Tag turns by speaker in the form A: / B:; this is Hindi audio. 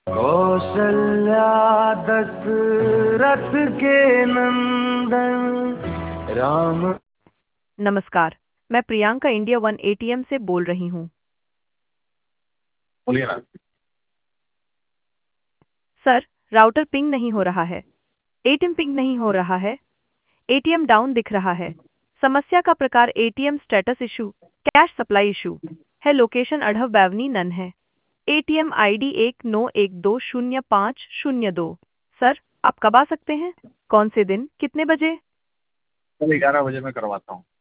A: कौशल्या दशरथ के नंदन राम।
B: नमस्कार। मैं प्रियंका इंडिया वन एटीएम से बोल रही हूँ।
C: बोलिए ना।
B: सर, राउटर पिंग नहीं हो रहा है। एटीएम पिंग नहीं हो रहा है। एटीएम डाउन दिख रहा है। समस्या का प्रकार ATM status issue, cash supply issue है। लोकेशन अढ़व बैवनी नन है। ATM ID 19120502। सर, आप कब आ सकते हैं? कौन से दिन, कितने बजे?
C: कल 11 बजे मैं करवाता हूँ।